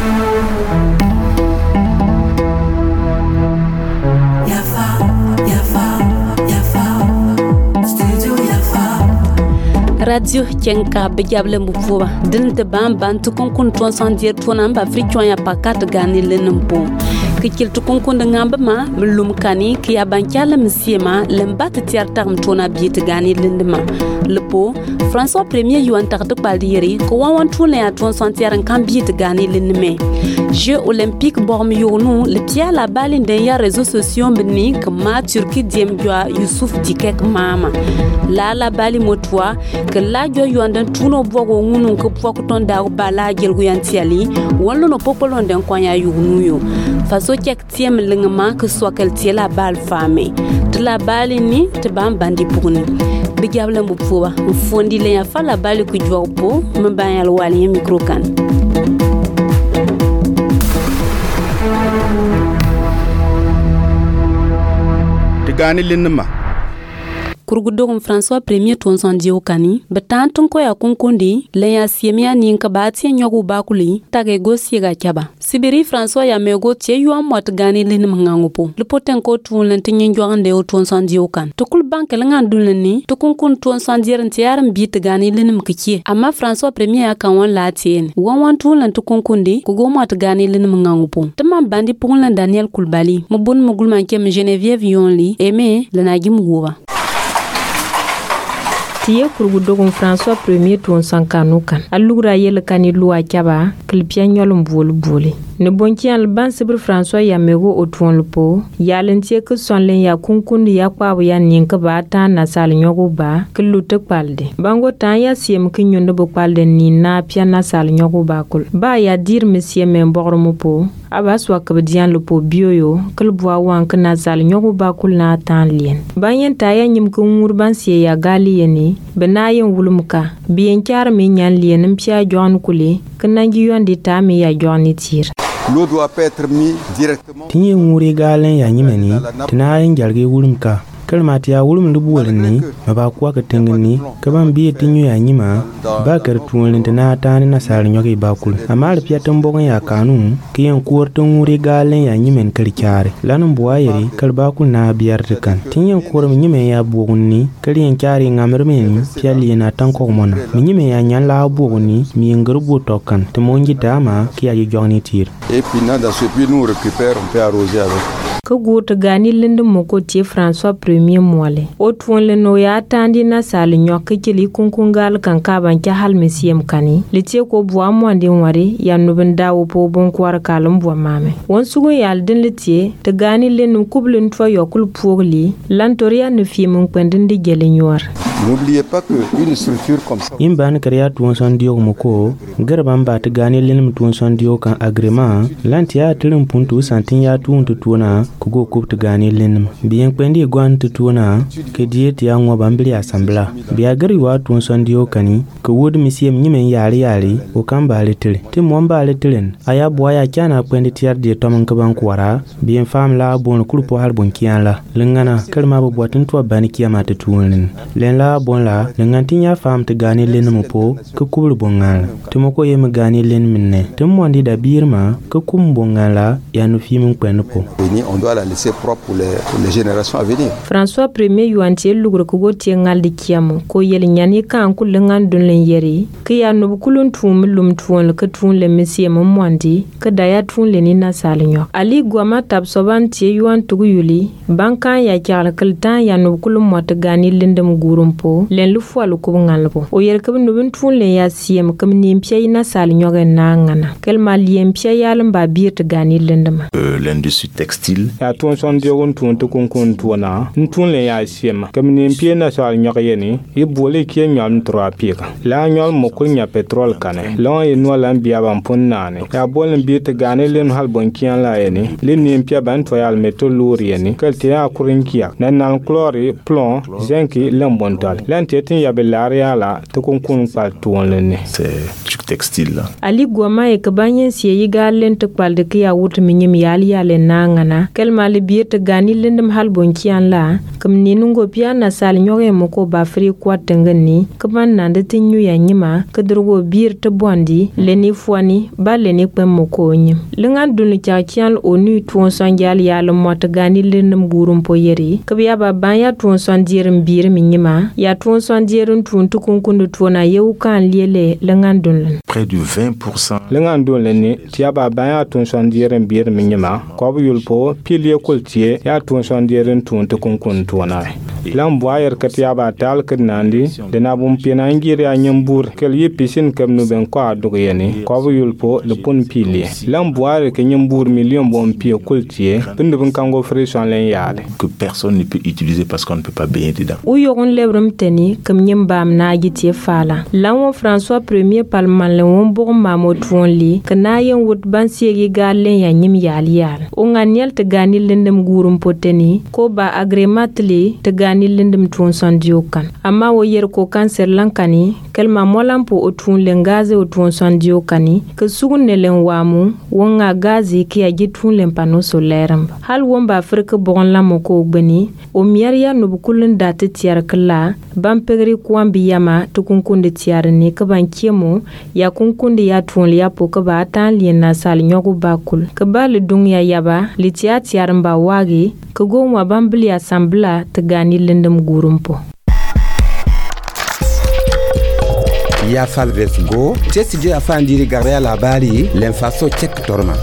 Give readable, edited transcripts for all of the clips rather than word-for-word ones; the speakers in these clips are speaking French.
Radio Kenka Bejable Mbuva, Din the Bamban to Kunkun Tonsandir Tonamba Frichoya Pakat Gani Lenumpo. Kikil to Kunkun the Ngambama, Mulumkani, Kiabankala Msiema, Lembat Tiartam Tona Biet Gani Lindema. Lepo, François Premier Yuan Tartu Paldieri, Kowan Tule à Tonsantier and Cambiet Gani Lindeme. Jeux olympiques Borm Yournou, le Tia la balle d'un réseaux sociaux Benik, Ma Turki Diemgua, Youssouf Dikek Mama. La balle motoa, que la joie yuan tuno bogo ngunu ko pokoton da bala gelgu yantiali wallo no popolon den kwanya yunuyo faso kek tiem lingma que soit quel tie la bal fame de la balle ni te bam bandi pugni bigable mbu fuwa fondi le ya fa la balle ku jopo mbanyal wali micro kan de gani linma Kurgudogum François Premier Tonsandio Kani, Betanton Koya Kunkundi, Leya Siemia Ninka Bati and Yogu Bakuli, Tagego Siega Chaba. Sibiri François Yamego Tia Yuam what Gani Linim Hangopo, Lupotenko Tulantin Yogan de Tonsandio Kan. Tokul Bankalangan Dulani, Tokunkun Tonsandir and Tiaran beat Gani Linim Kiki. Ama François Premier Kawan Latien, 112 and Tokunkundi, Kugomat Gani Linim Hangopo. Tama Bandi Pulan Daniel Kulbali, Mobun Mugulman Kem Geneviève Yonli, Aimé, Lenagim Wova. Tiye kurgudogon François Premier Tonsan Kanukan. Alugra yele kani lua chaba, klipia nyolum boli. Ne bonki alban sibir François Yamego otwon lupo, yalentie ke sonlen ya kunkundi ya kwabu ya ninka ba ta na sal nyogo ba, ke lutek palde. Bango tan ya siem ke nyondo bo palde ni na pia na sal nyogo ba kul. Ba ya dir mesie men bogro mopo, abaswa ke bedian lupo bioyo, ke lbwa wan ke na sal nyogo ba kul na tan lien. Banyen ta ya nyim ke ngurban sie ya gali yeni, benayen wulumka, bien char me nyan lien mpia joan kule, ke nangi yondi ta me ya joani tir. L'eau doit pas être mise directement. Tinye nguri galen ya nyimeni, tina yin jalge wulumka. Kalmati ya wulum lubuwalni, maba kwa katengani, kaban biye tinyo ya nyima, ba kartuwalni tina tani na sari nyoke bakul. Amal pia tambogan ya kanun, kiyan kuwarta nguri galen ya nyimen kalikyare. Lanum buwayeri, kalbakul na biyartikan. Tinye kuwaram nyime ya buwuni, kaliyan kyari ngamirmeni, pia liye na tankok mona. Nyime ya nyan la buwuni, miyengarubu tokan, timonji dama, kia yujogni tir. Et puis dans ce puits nous récupère, on peut arroser avec. Que goûte gani linde mokotier François Premier Moile. Otwon le noya tandi na sali nyoke kili kunkungal kankaban ke hal mesiem kani. Litie ko bua mwande nware ya nubenda upo bon kwar kalum bua mame. Wonsugo yal den litie te gani lenu kuble ntwa yokul pogli lantoria ne fiem kwenden de gele nyuar. N'oubliez pas que une structure comme ça. Imban kriya tuonson dio moko, garban ba te gani lenim tuonson dio kan agreement, lantia tilim puntu santin ya tuuntu tuona kugo kup te gani lenim. Bien kwendi gwan te tuona, ke diet ya ngwa bambili asambla. Bia gari wa tuonson dio kani, ke wood misiem nyimen yali, o kamba letile. Te mwamba letilen, aya boya kiana kwendi tiar die toman kaban kwara, bien fam la bon kulupo hal bon kian la. Lengana, kalma bo boatin tuwa bani kiama te tuonin. Len la bon la ngantin ya fam te gani len mo ke kubul bongal te moko yem gani len minne te mondi da birma ke kum bongal la ya no fi min kwen po on doit la laisser propre pour les générations à venir. François Premier yuanti lugro ko gotie ngal de kiam ko yel nyani kan kul ngan don len yeri ke ya no kulun tum lum tuon ke tun le mesie mo mondi ke daya tun le ni na salinyo ali gwama tab soban tie yuan tugu yuli bankan ya kyal kaltan ya no kulum mot gani lendem gurumpo len lu fwa lu ko ngalbo o yer kam no bin tun le ya siem kam ni mpia ina sal nyoga na ngana kel mal yem mpia yal mba biet gani lendema l'industrie textile ya tun son diogon tun to kun tuona tun le ya siem kam ni mpia na sal nyoga yeni e bole ki nyam tro apika la nyol mo ko nya petrol kane la e no la mbia ban pon nane ya bole biet gani len hal bon kian la yeni len ni mpia ban to yal meto luri yeni kel te ya kurin kiya nan nan chlore plomb zinc lembon tol lan tetin ya belaria la to kun pal tuon lene c'est du textile là ali goma e kabanye sie yiga len to pal de ya wut minyim yali nangana kelma le biir te gani lendem halbon kian la kam ni nungo pia na sal nyoge moko ba fri kwatengani kaman nande tinyu ya nyima kedrogo biir te bondi leni fwani ba leni pem moko nyim lenga dunu cha kian onu tuon sanjal ya le mot gani lendem gurum po yeri kabya ba banya tuon sandirim biir minyima ya tuon sandirin tuon tukunkundu tuona yewu kan liele lenga dun près de 20% lenga dun leni tia ba banya tuon sandirim biir minyima ko bu yulpo pilie kultie ya tuon sandirin tuon tukunkun tuona lan boyer katia ba tal kednandi de na bum pina ngiri anyambur kel yipisin kam no ben ko adugo yeni ko bu yulpo le pon pilie lan boyer ke nyambur million bon pie kultie bindu ben kango frisson len yaade que personne ne peut utiliser parce qu'on ne peut pas baigner dedans ou yogon lebrum teni kam nyambam na gitie fala lan wo François premier parlement le won bo mamo tuon li kana yen wut ban siegi galen ya nyim yal o nganyel te gani lendem gurum poteni ko ba agreement li te gani lendem tuon sandio kan amma wo yer ko cancer lankani kelma molampo o tuon lengaze o tuon sandio kani ke sugun len wamu wonga gazi ki aji tuon len pano solaire hal womba afrique bon la moko gbeni o miaria no bukulun date tiar kala ban pegri kwambi yama to kunkunde tiar ni ka ban kiemo ya kunkunde ya tuon ya po ka ba tan lien na sal nyogu bakul ka ba le dunya yaba li tiar mba wagi ka go ma bambli assembla te gani lendem gurumpo ya falves go testi je afandiri garya labari lenfaso check torma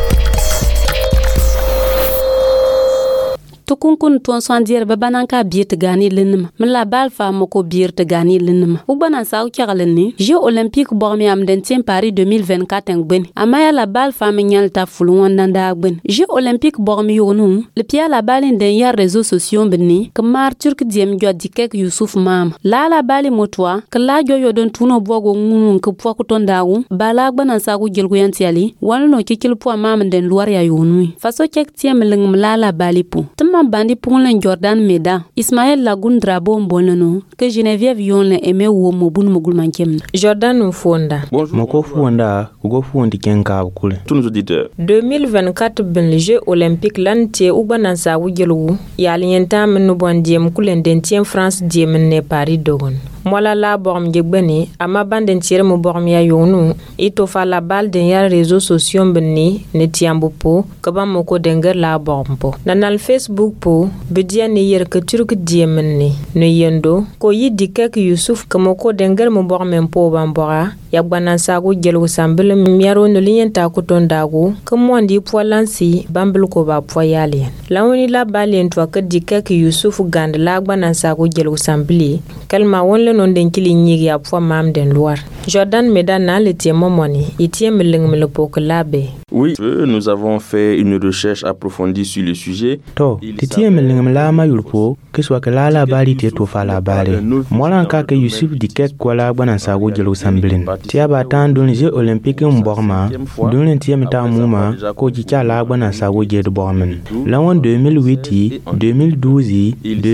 tukunkun tuon sandier babanan ka biir te gani lenma mla balfa moko biir te gani lenma ubana sa ukigaleni jeux olympiques bormi am den tien Paris 2024 ngben amaya la balfa menyal ta fulwan nanda ngben jeux olympiques bormi yonu le pia la balin den ya réseaux sociaux benni kamar turk diem jodi kek Youssouf mam la bali motwa kala joyo don tuno bogo ngun ke poko tondawu bala gbana sa ku gelgo yantiali walno kikil po mam den luar ya yonu faso kek tiem leng la bali pu bandi punglen Jordan Meda Ismaël Lagoun Drabo mboleno que Geneviève Yonle aimé wo mobun mogul mankem Jordan Fonda moko fonda go fondi kenka kule tous nos auditeurs 2024 ben les Jeux olympiques lantie ou banansa wujelu yalienta menu bondiem kulen dentien France diem ne Paris dogon mola la borm jegbeni ama banden tiere mo borm ya yonu ito fa la bal den ya réseaux sociaux benni ne tiambo po kaba moko denger la borm po nanal Facebook po bedia ne yer ke turk diemenni no yendo ko yidi kek Youssouf kamoko denger mo borm po bambora ya gbanan sago jelu sambele miaro no lienta ko tondago kamondi polansi bambel ko ba poyali lawoni la balen to ka dikek Youssouf gand la gbanan sago jelu sambili kalma wonle non den kili nyigi ya po mam den loir Jordan Medana le tiemomoni itiem lengmelo pok labe oui nous avons fait une recherche approfondie sur le sujet to titiem lengmela ma yulpo que soit que la bali te to fa la bali molan ka ke Youssouf dikek ko la gbanan sago jelu sambilin tia ba tan don jeux olympiques mborma don len tiem ta muma ko ji cha la gbanan sago je de bormen lawon 2008 2012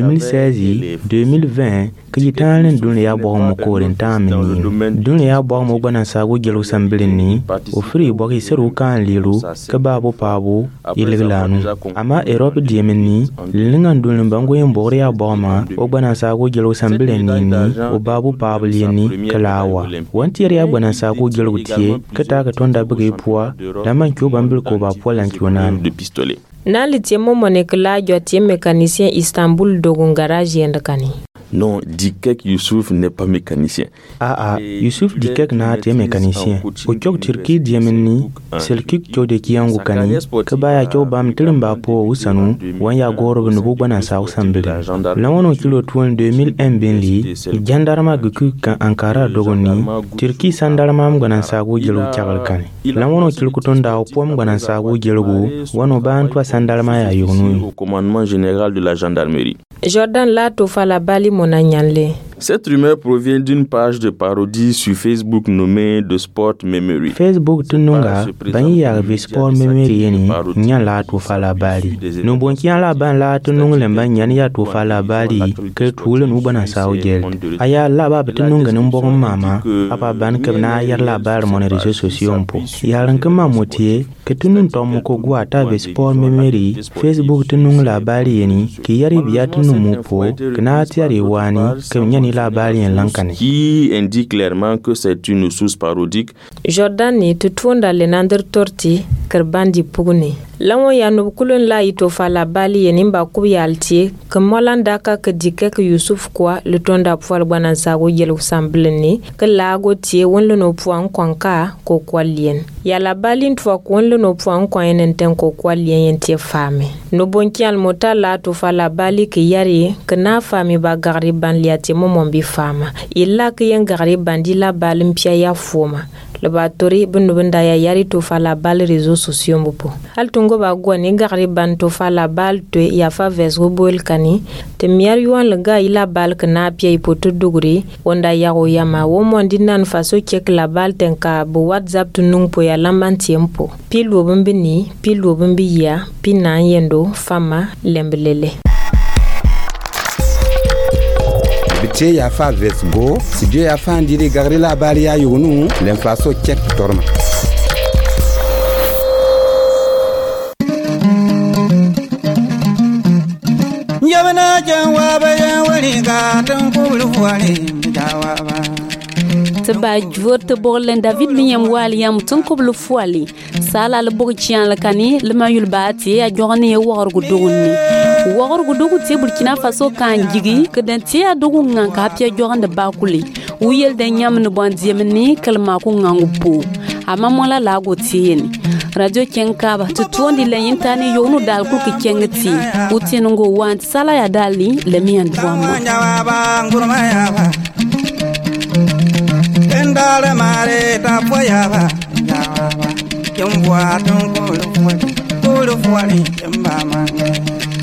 2016 2020 ki tan don ya bormo ko ren tamni don ya bormo gbanan sago jelu sambilin ni o free boki seru kan liru ka babu pabo ileglanu ama Europe diemeni lingan don bango yen bori ya borma o gbanan sago jelu sambilin ni o babu pabo lieni kalawa wanti ya gbanan sago jelu tie kata ka tonda bege poa da man kyo bambil ko ba polan kyo nan de pistolet na li tiemo monekla jo tie mécanicien Istanbul dogon garage yendakani non, Dikek Youssouf n'est pas mécanicien. Youssouf Dikek n'a été mécanicien. Au Tchok Turki Diemeni, c'est le Kik Tchode Kiangu Kani, Kabaya Tchobam Tilimba Po Usanu, Wanya Gorob Nubana Sao Sambele. Lawan Kilo Tuan 2001 Benli, Jandarma Guku Ankara Dogoni, Turki Sandarmam Ganansago Jelu Chagalkani. Lawan Kilkutonda Opom Ganansago Jelu, Wanoban Tua Sandarma Yonu. Au commandement général de la gendarmerie. Jordan la to fa la bali monanyanle Cette rumeur provient d'une page de parodie sur Facebook nommée The Sport Memory. Facebook tununga banyi ya The Sport Memory yeni nyan la tofa labari. No bonkian la ban la tununga lemba nyan ya tofa labari ke tule nu bana saujel. Aya la ba tununga numbong mama apa ban ke na yar labari mon réseaux sociaux mpo. Yaran ke mamotie ke tunun tom ko gwata The Sport Memory Facebook tununga labari yeni ki yari biya tunun po kana tiari wani ke nyan la labari en lankane. Qui indique clairement que c'est une source parodique. Jordan ni tutunda lenander torti kerbandi pugni. Lawo ya nukulun la itofa la bali yenimba kubiyalti kemolanda ka kedike ke Yusuf kwa lutonda pwal bwana sago yelu sambleni ke lago tie wonlo no puan kwanka ko kwalien ya la bali ntwa kwonlo no puan kwa enen ko kwalien yentie fame no bonkial mota la tofa la bali ke yari ke na fame ba gari ban liati momombi fama illa ke yen gari bandi la balim pia ya foma le batori bunda ya yari tofa la bal réseaux sociaux mbo al tungo ba gwani gari ban tofa la bal to ya fa vesgo bol kani te miar yuan le ga ila bal kana pia ipoto duguri wonda ya o yama wo mondi nan faso check la bal tenka bo WhatsApp tunung po ya lamban tiempo pilu bombini pilu bombi ya pina yendo fama lembelele Biche ya fa vesgo studio ya fa ndiri gari la bali ya yunu l'inflation check torma Yamana janwa bayan wani ga tan kubulu wani jawaba Tba jvor te borlen David Miyam wali yam tun kublu fuali sala le burkian le kani le mayul baati a jogni e worgu dugni worgu dugu te Burkina Faso kan jigi ke den te a dugu ngan ka pia jogande bakuli uyel den yam no bandi yemni kalma ku ngangu po ama mola lago tieni radio Kenka ba tutondi le yintani yonu dal ku ke kengti utinungo want sala ya dali le mian drama Dale mare ta foyaba jawaba yumwa tun kulu fuani yamba manga